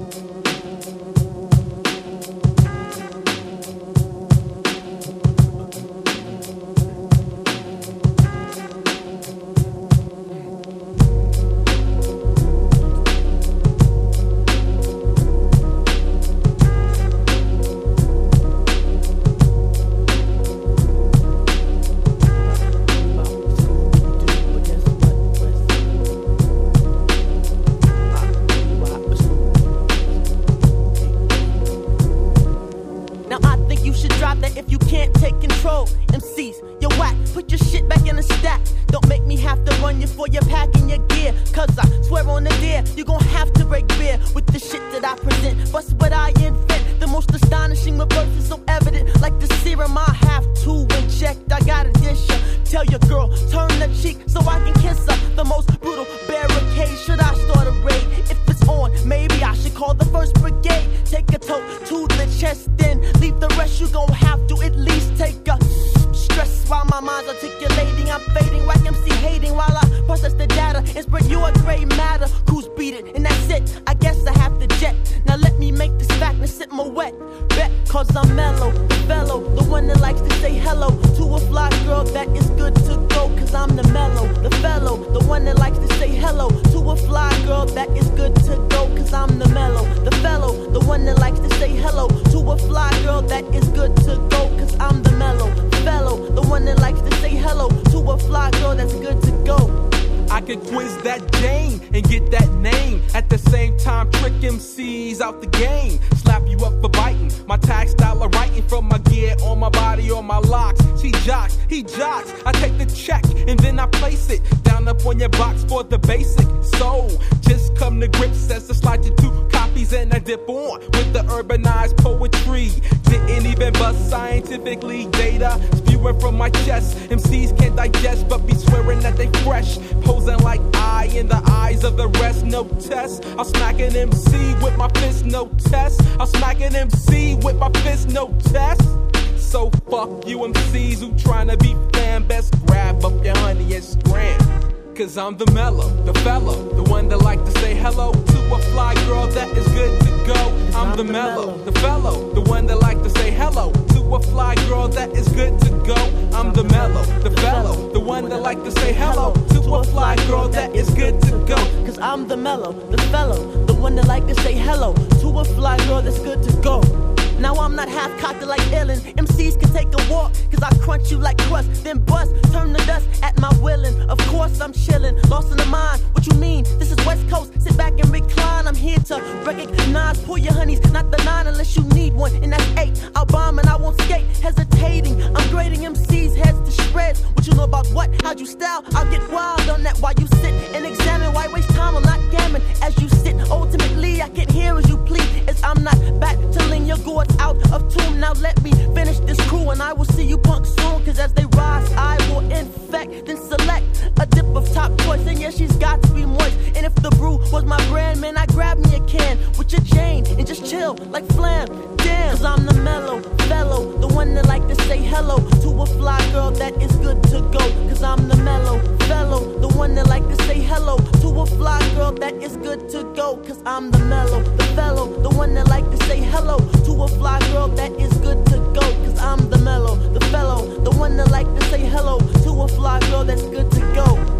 If you can't take control, MCs, you're whack. Put your shit back in the stack. Don't make me have to run you for your pack and your gear. Cause I swear on the dear, you gon' have to break beer with the shit that I present. Bust what I invent. The most astonishing reverse is so evident. Like the serum I have to inject. I gotta dish ya. Tell your girl, turn the cheek so I can kiss her. The most brutal barricade. Should I start a raid? If it's on, maybe I should call the first brigade. Take a toe to the chest, then leave the rest. You gon' have to at least take a stress while my mind's articulating. I'm fading, whack MC hating while I process the data and spread you a gray matter. Who's beat it? And that's it. I guess I have to jet. Now let me make this fact and sip my wet. Bet, cause I'm mellow, the fellow, the one that likes to say hello to a fly girl that is good to go. Cause I'm the mellow, the fellow, the one that likes to say hello to a fly girl that is good to go. Cause I'm the mellow, the fellow, the one that likes to say hello to a fly girl that is good to go. Cause I'm the mellow, fellow, the one that likes to say hello to a fly girl that's good to go. I could quiz that Jane and get that name. At the same time, trick MCs out the game. Slap you up for biting. My tag style of writing from my gear on my body or my locks. She jocks, he jocks. I take the check and then I place it down up on your box for the basic. So just come to grips as I slide you 2 copies and I dip on with the urbanized poetry. Didn't even bust scientifically data spewing from my chest. MCs can't digest but be swearing that they fresh. Posing like I in the eyes of the rest, no test. I'll smack an MC with my fist, no test. I'll smack an MC with my fist, no test. So fuck you MCs who tryna be fan. Best grab up your honey and scram. Cause I'm the mellow, the fellow, the one that like to say hello to a fly girl that is good to go. I'm the mellow, the fellow, the one that like to say hello to a fly girl that is good to go. I'm the mellow, the fellow, the one that like to say hello to a fly girl that is good to go. Cause I'm the mellow, the fellow, the one that like to say hello to a fly girl that's good to go. Now I'm not half-cocked like Ellen. MCs can take a walk, cause I crunch you like crust, then bust, turn to dust at my willing. Of course I'm chillin', lost in the mind. What you mean? This is West Coast, sit back and recline. I'm here to recognize, pull your honeys, not the 9 unless you need one, and that's 8. I'll bomb and I won't skate, hesitating. I'm grading MCs heads to shreds. What you know about what? How'd you style? I'll get wild on that while you sit and examine. Why waste time? I'm not gammon as you sit. Ultimately I can hear as you plead, as I'm not battling your gourds out of tune. Now let me finish this crew and I will see you punk soon. Cause as they rise I will infect, then select a dip of top choice. And yeah, she's got to be moist. And if the brew was my brand, man, I grab me a can with your Jane and just chill like flam. Damn, cause I'm the mellow fellow, the one that like to say hello to a fly girl that is good to go. Cause I'm the mellow fellow, the one that like to say hello to a fly girl that is good to go. Cause I'm the mellow, the fellow, the one that like to say hello to a fly girl that is good to go. Cause I'm the mellow, the fellow, the one that like to say hello to a fly girl that's good to go.